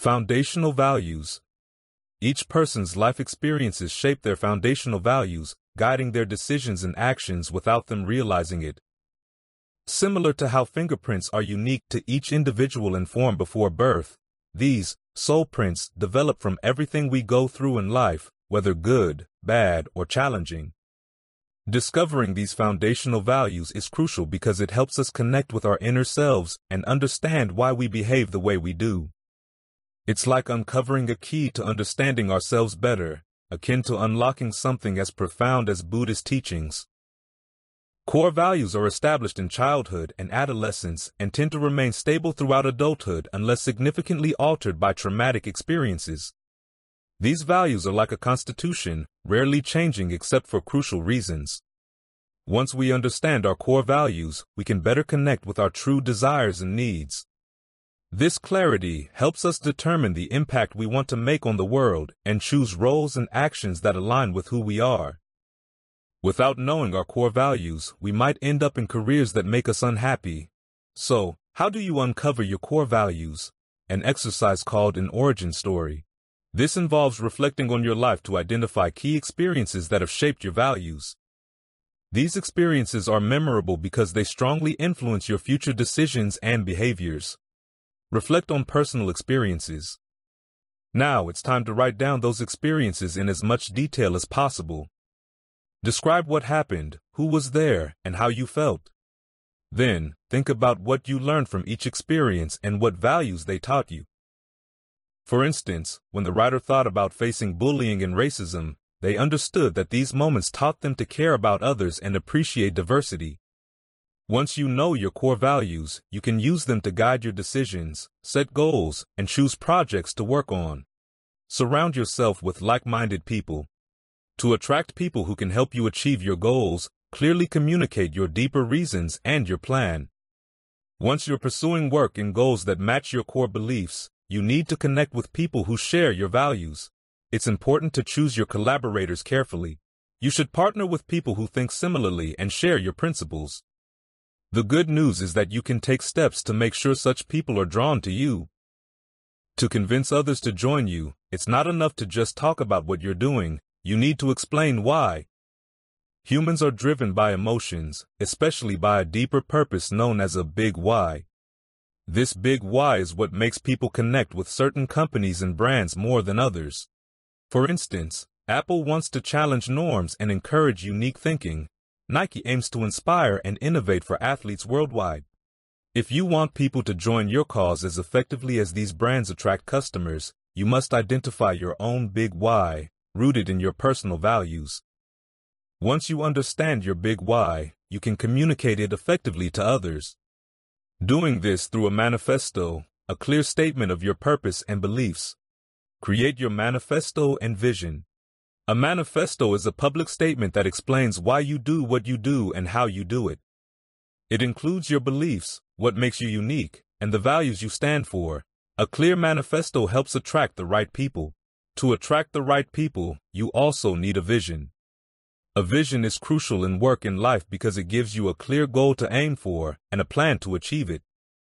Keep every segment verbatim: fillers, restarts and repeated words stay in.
Foundational values. Each person's life experiences shape their foundational values, guiding their decisions and actions without them realizing it. Similar to how fingerprints are unique to each individual and form before birth, these soul prints develop from everything we go through in life, whether good, bad, or challenging. Discovering these foundational values is crucial because it helps us connect with our inner selves and understand why we behave the way we do. It's like uncovering a key to understanding ourselves better, akin to unlocking something as profound as Buddhist teachings. Core values are established in childhood and adolescence and tend to remain stable throughout adulthood unless significantly altered by traumatic experiences. These values are like a constitution, rarely changing except for crucial reasons. Once we understand our core values, we can better connect with our true desires and needs. This clarity helps us determine the impact we want to make on the world and choose roles and actions that align with who we are. Without knowing our core values, we might end up in careers that make us unhappy. So, how do you uncover your core values? An exercise called an origin story. This involves reflecting on your life to identify key experiences that have shaped your values. These experiences are memorable because they strongly influence your future decisions and behaviors. Reflect on personal experiences. Now it's time to write down those experiences in as much detail as possible. Describe what happened, who was there, and how you felt. Then, think about what you learned from each experience and what values they taught you. For instance, when the writer thought about facing bullying and racism, they understood that these moments taught them to care about others and appreciate diversity. Once you know your core values, you can use them to guide your decisions, set goals, and choose projects to work on. Surround yourself with like-minded people. To attract people who can help you achieve your goals, clearly communicate your deeper reasons and your plan. Once you're pursuing work and goals that match your core beliefs, you need to connect with people who share your values. It's important to choose your collaborators carefully. You should partner with people who think similarly and share your principles. The good news is that you can take steps to make sure such people are drawn to you. To convince others to join you, it's not enough to just talk about what you're doing, you need to explain why. Humans are driven by emotions, especially by a deeper purpose known as a big why. This big why is what makes people connect with certain companies and brands more than others. For instance, Apple wants to challenge norms and encourage unique thinking. Nike aims to inspire and innovate for athletes worldwide. If you want people to join your cause as effectively as these brands attract customers, you must identify your own big why, rooted in your personal values. Once you understand your big why, you can communicate it effectively to others. Doing this through a manifesto, a clear statement of your purpose and beliefs. Create your manifesto and vision. A manifesto is a public statement that explains why you do what you do and how you do it. It includes your beliefs, what makes you unique, and the values you stand for. A clear manifesto helps attract the right people. To attract the right people, you also need a vision. A vision is crucial in work and life because it gives you a clear goal to aim for and a plan to achieve it.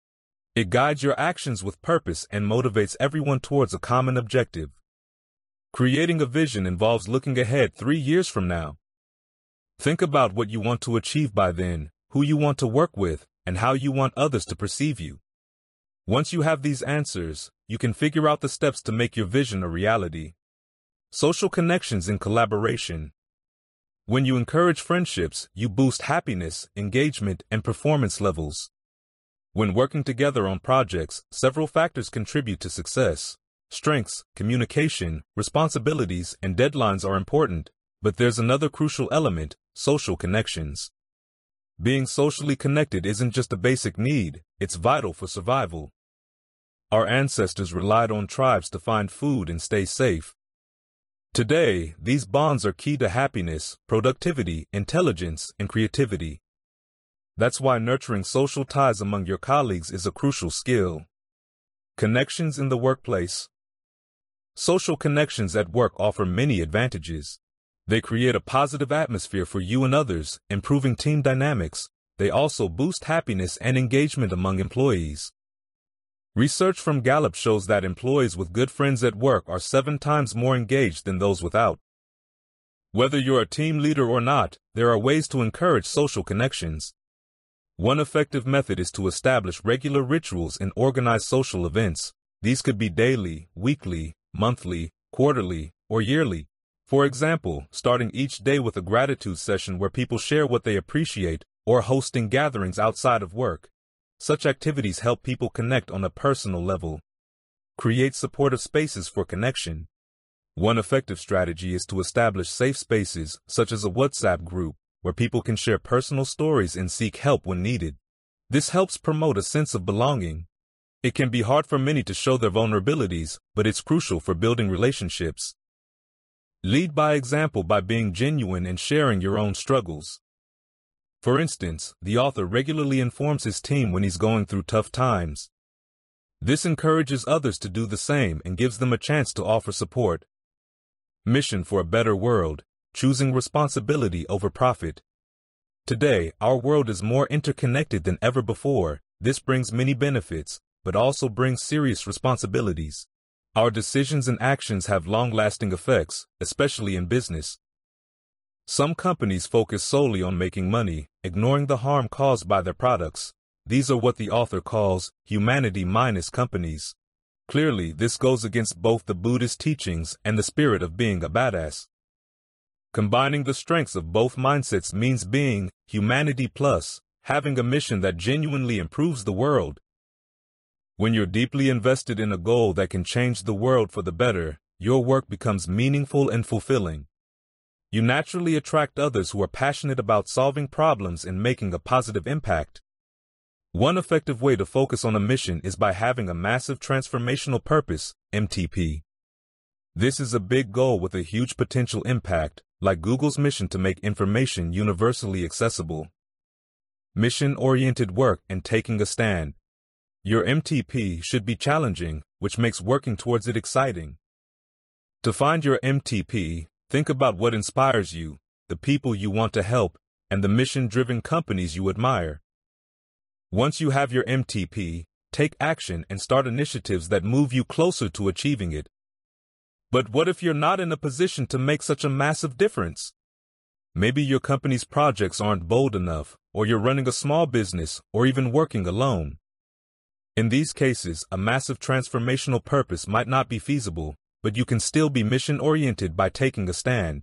It guides your actions with purpose and motivates everyone towards a common objective. Creating a vision involves looking ahead three years from now. Think about what you want to achieve by then, who you want to work with, and how you want others to perceive you. Once you have these answers, you can figure out the steps to make your vision a reality. Social connections and collaboration. When you encourage friendships, you boost happiness, engagement, and performance levels. When working together on projects, several factors contribute to success. Strengths, communication, responsibilities, and deadlines are important, but there's another crucial element, social connections. Being socially connected isn't just a basic need, it's vital for survival. Our ancestors relied on tribes to find food and stay safe. Today, these bonds are key to happiness, productivity, intelligence, and creativity. That's why nurturing social ties among your colleagues is a crucial skill. Connections in the workplace. Social connections at work offer many advantages. They create a positive atmosphere for you and others, improving team dynamics. They also boost happiness and engagement among employees. Research from Gallup shows that employees with good friends at work are seven times more engaged than those without. Whether you're a team leader or not, there are ways to encourage social connections. One effective method is to establish regular rituals and organize social events. These could be daily, weekly, monthly, quarterly, or yearly. For example, starting each day with a gratitude session where people share what they appreciate, or hosting gatherings outside of work. Such activities help people connect on a personal level. Create supportive spaces for connection. One effective strategy is to establish safe spaces, such as a WhatsApp group, where people can share personal stories and seek help when needed. This helps promote a sense of belonging. It can be hard for many to show their vulnerabilities, but it's crucial for building relationships. Lead by example by being genuine and sharing your own struggles. For instance, the author regularly informs his team when he's going through tough times. This encourages others to do the same and gives them a chance to offer support. Mission for a better world, choosing responsibility over profit. Today, our world is more interconnected than ever before. This brings many benefits, but also brings serious responsibilities. Our decisions and actions have long-lasting effects, especially in business. Some companies focus solely on making money, ignoring the harm caused by their products. These are what the author calls humanity-minus companies. Clearly, this goes against both the Buddhist teachings and the spirit of being a badass. Combining the strengths of both mindsets means being humanity plus, having a mission that genuinely improves the world. When you're deeply invested in a goal that can change the world for the better, your work becomes meaningful and fulfilling. You naturally attract others who are passionate about solving problems and making a positive impact. One effective way to focus on a mission is by having a massive transformational purpose, M T P. This is a big goal with a huge potential impact, like Google's mission to make information universally accessible. Mission-oriented work and taking a stand. Your M T P should be challenging, which makes working towards it exciting. To find your M T P, think about what inspires you, the people you want to help, and the mission-driven companies you admire. Once you have your M T P, take action and start initiatives that move you closer to achieving it. But what if you're not in a position to make such a massive difference? Maybe your company's projects aren't bold enough, or you're running a small business, or even working alone. In these cases, a massive transformational purpose might not be feasible, but you can still be mission-oriented by taking a stand.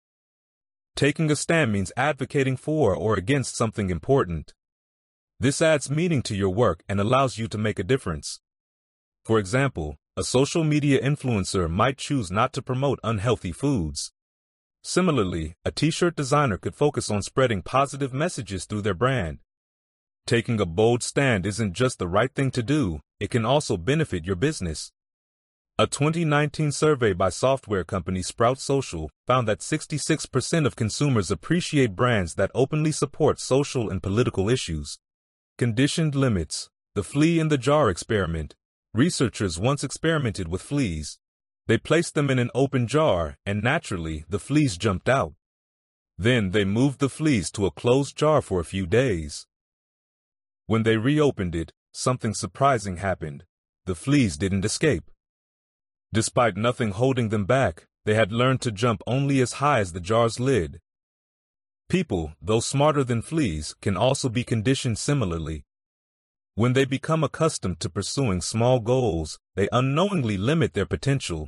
Taking a stand means advocating for or against something important. This adds meaning to your work and allows you to make a difference. For example, a social media influencer might choose not to promote unhealthy foods. Similarly, a t-shirt designer could focus on spreading positive messages through their brand. Taking a bold stand isn't just the right thing to do, it can also benefit your business. A twenty nineteen survey by software company Sprout Social found that sixty-six percent of consumers appreciate brands that openly support social and political issues. Conditioned limits, the flea in the jar experiment. Researchers once experimented with fleas. They placed them in an open jar, and naturally, the fleas jumped out. Then they moved the fleas to a closed jar for a few days. When they reopened it, something surprising happened. The fleas didn't escape. Despite nothing holding them back, they had learned to jump only as high as the jar's lid. People, though smarter than fleas, can also be conditioned similarly. When they become accustomed to pursuing small goals, they unknowingly limit their potential.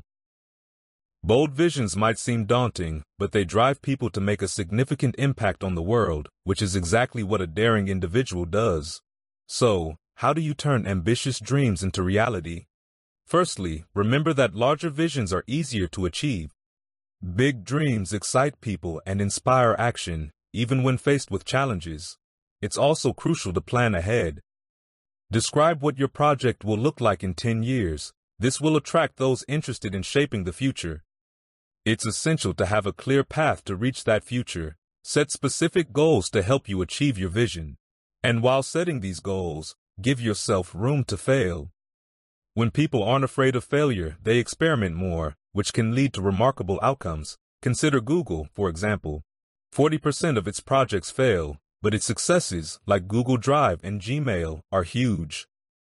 Bold visions might seem daunting, but they drive people to make a significant impact on the world, which is exactly what a daring individual does. So, how do you turn ambitious dreams into reality? Firstly, remember that larger visions are easier to achieve. Big dreams excite people and inspire action, even when faced with challenges. It's also crucial to plan ahead. Describe what your project will look like in ten years. This will attract those interested in shaping the future. It's essential to have a clear path to reach that future. Set specific goals to help you achieve your vision. And while setting these goals, give yourself room to fail. When people aren't afraid of failure, they experiment more, which can lead to remarkable outcomes. Consider Google, for example. forty percent of its projects fail, but its successes, like Google Drive and Gmail, are huge.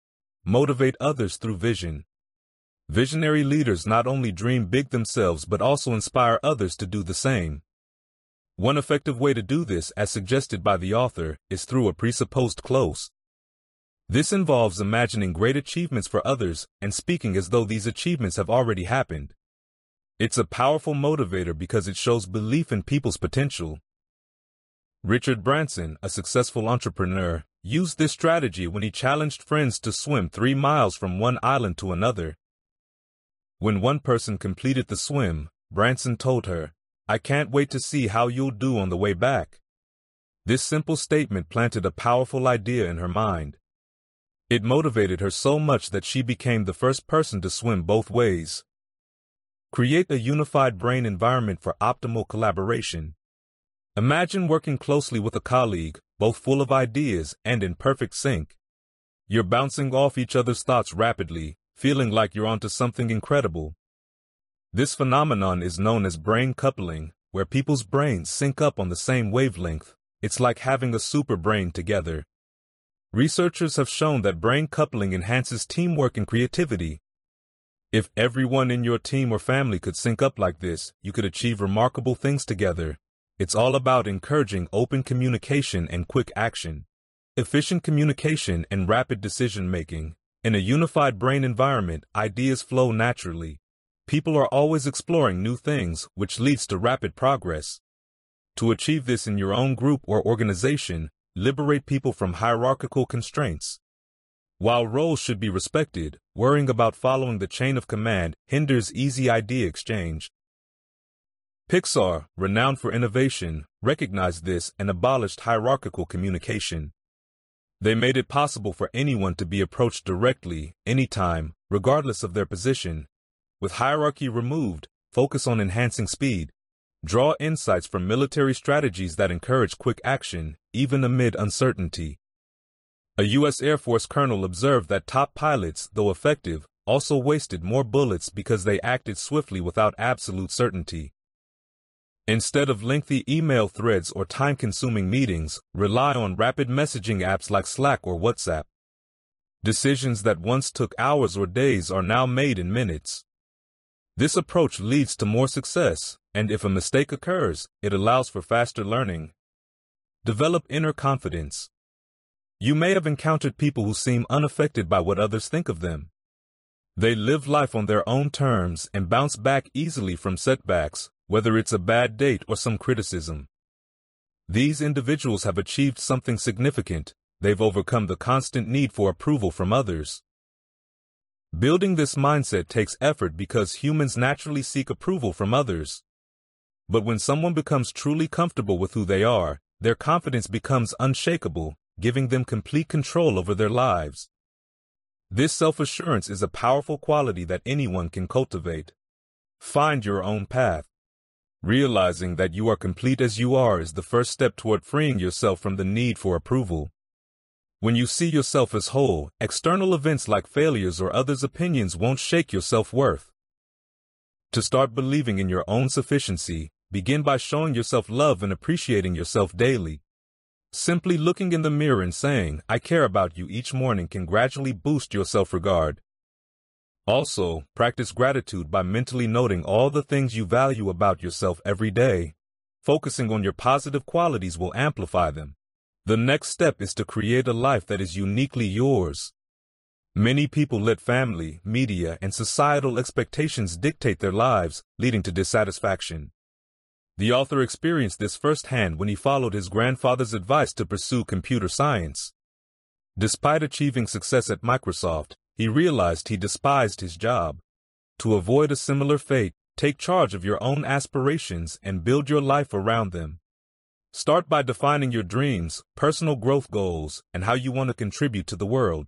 Motivate others through vision. Visionary leaders not only dream big themselves but also inspire others to do the same. One effective way to do this, as suggested by the author, is through a presupposed close. This involves imagining great achievements for others and speaking as though these achievements have already happened. It's a powerful motivator because it shows belief in people's potential. Richard Branson, a successful entrepreneur, used this strategy when he challenged friends to swim three miles from one island to another. When one person completed the swim, Branson told her, "I can't wait to see how you'll do on the way back." This simple statement planted a powerful idea in her mind. It motivated her so much that she became the first person to swim both ways. Create a unified brain environment for optimal collaboration. Imagine working closely with a colleague, both full of ideas and in perfect sync. You're bouncing off each other's thoughts rapidly, feeling like you're onto something incredible. This phenomenon is known as brain coupling, where people's brains sync up on the same wavelength. It's like having a super brain together. Researchers have shown that brain coupling enhances teamwork and creativity. If everyone in your team or family could sync up like this, you could achieve remarkable things together. It's all about encouraging open communication and quick action. Efficient communication and rapid decision-making. In a unified brain environment, ideas flow naturally. People are always exploring new things, which leads to rapid progress. To achieve this in your own group or organization, liberate people from hierarchical constraints. While roles should be respected, worrying about following the chain of command hinders easy idea exchange. Pixar, renowned for innovation, recognized this and abolished hierarchical communication. They made it possible for anyone to be approached directly, anytime, regardless of their position. With hierarchy removed, focus on enhancing speed. Draw insights from military strategies that encourage quick action, even amid uncertainty. A U S Air Force colonel observed that top pilots, though effective, also wasted more bullets because they acted swiftly without absolute certainty. Instead of lengthy email threads or time-consuming meetings, rely on rapid messaging apps like Slack or WhatsApp. Decisions that once took hours or days are now made in minutes. This approach leads to more success, and if a mistake occurs, it allows for faster learning. Develop inner confidence. You may have encountered people who seem unaffected by what others think of them. They live life on their own terms and bounce back easily from setbacks, whether it's a bad date or some criticism. These individuals have achieved something significant. They've overcome the constant need for approval from others. Building this mindset takes effort because humans naturally seek approval from others. But when someone becomes truly comfortable with who they are, their confidence becomes unshakable, giving them complete control over their lives. This self-assurance is a powerful quality that anyone can cultivate. Find your own path. Realizing that you are complete as you are is the first step toward freeing yourself from the need for approval. When you see yourself as whole, external events like failures or others' opinions won't shake your self-worth. To start believing in your own sufficiency, begin by showing yourself love and appreciating yourself daily. Simply looking in the mirror and saying, "I care about you" each morning can gradually boost your self-regard. Also, practice gratitude by mentally noting all the things you value about yourself every day. Focusing on your positive qualities will amplify them. The next step is to create a life that is uniquely yours. Many people let family, media, and societal expectations dictate their lives, leading to dissatisfaction. The author experienced this firsthand when he followed his grandfather's advice to pursue computer science. Despite achieving success at Microsoft, he realized he despised his job. To avoid a similar fate, take charge of your own aspirations and build your life around them. Start by defining your dreams, personal growth goals, and how you want to contribute to the world.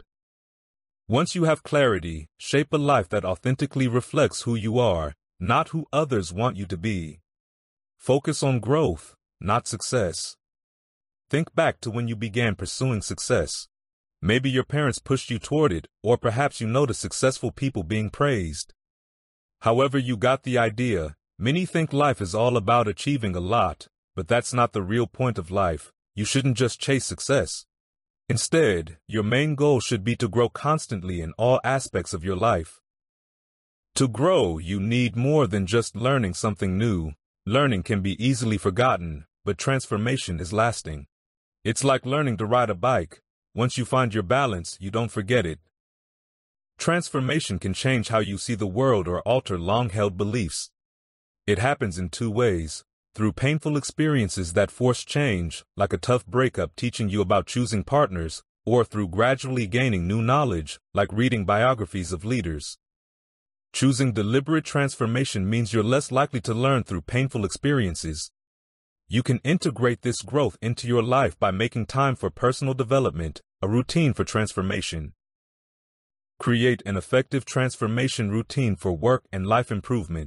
Once you have clarity, shape a life that authentically reflects who you are, not who others want you to be. Focus on growth, not success. Think back to when you began pursuing success. Maybe your parents pushed you toward it, or perhaps you noticed successful people being praised. However you got the idea, many think life is all about achieving a lot, but that's not the real point of life. You shouldn't just chase success. Instead, your main goal should be to grow constantly in all aspects of your life. To grow, you need more than just learning something new. Learning can be easily forgotten, but transformation is lasting. It's like learning to ride a bike. Once you find your balance, you don't forget it. Transformation can change how you see the world or alter long-held beliefs. It happens in two ways: through painful experiences that force change, like a tough breakup teaching you about choosing partners, or through gradually gaining new knowledge, like reading biographies of leaders. Choosing deliberate transformation means you're less likely to learn through painful experiences. You can integrate this growth into your life by making time for personal development, a routine for transformation. Create an effective transformation routine for work and life improvement.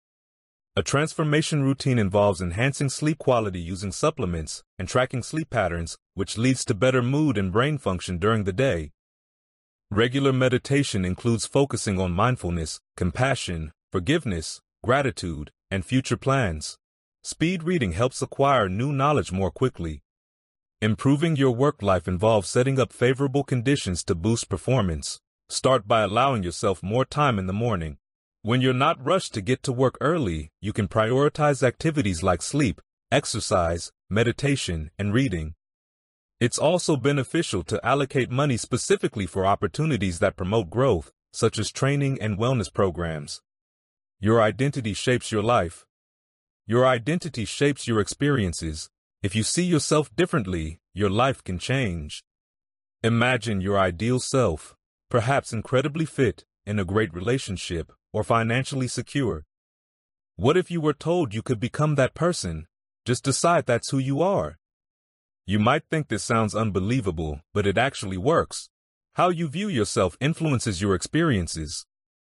A transformation routine involves enhancing sleep quality using supplements and tracking sleep patterns, which leads to better mood and brain function during the day. Regular meditation includes focusing on mindfulness, compassion, forgiveness, gratitude, and future plans. Speed reading helps acquire new knowledge more quickly. Improving your work life involves setting up favorable conditions to boost performance. Start by allowing yourself more time in the morning. When you're not rushed to get to work early, you can prioritize activities like sleep, exercise, meditation, and reading. It's also beneficial to allocate money specifically for opportunities that promote growth, such as training and wellness programs. Your identity shapes your life. Your identity shapes your experiences. If you see yourself differently, your life can change. Imagine your ideal self, perhaps incredibly fit, in a great relationship, or financially secure. What if you were told you could become that person? Just decide that's who you are. You might think this sounds unbelievable, but it actually works. How you view yourself influences your experiences.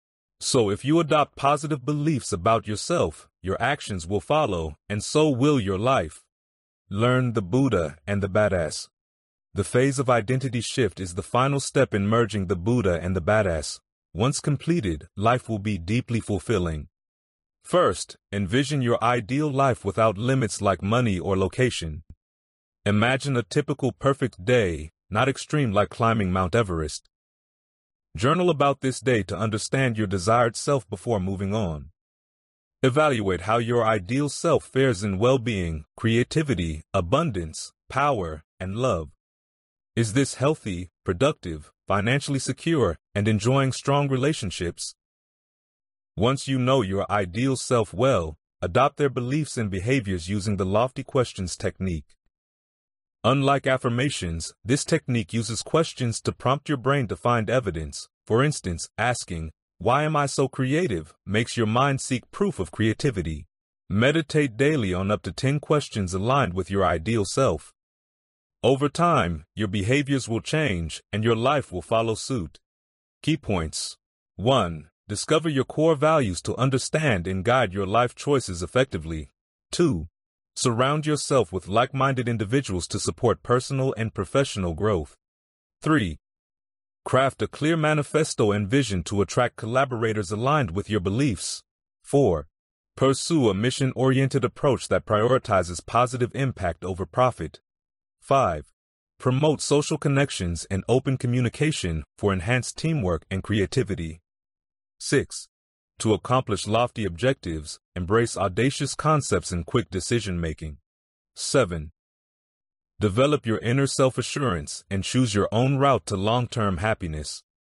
So if you adopt positive beliefs about yourself, your actions will follow, and so will your life. Learn the Buddha and the Badass. The phase of identity shift is the final step in merging the Buddha and the Badass. Once completed, life will be deeply fulfilling. First, envision your ideal life without limits like money or location. Imagine a typical perfect day, not extreme like climbing Mount Everest. Journal about this day to understand your desired self before moving on. Evaluate how your ideal self fares in well-being, creativity, abundance, power, and love. Is this healthy, productive, financially secure, and enjoying strong relationships? Once you know your ideal self well, adopt their beliefs and behaviors using the lofty questions technique. Unlike affirmations, this technique uses questions to prompt your brain to find evidence. For instance, asking, "Why am I so creative?" makes your mind seek proof of creativity. Meditate daily on up to ten questions aligned with your ideal self. Over time, your behaviors will change, and your life will follow suit. Key points. one. Discover your core values to understand and guide your life choices effectively. two. Surround yourself with like-minded individuals to support personal and professional growth. three. Craft a clear manifesto and vision to attract collaborators aligned with your beliefs. four. Pursue a mission-oriented approach that prioritizes positive impact over profit. five. Promote social connections and open communication for enhanced teamwork and creativity. six. To accomplish lofty objectives, embrace audacious concepts and quick decision-making. seven. Develop your inner self-assurance and choose your own route to long-term happiness.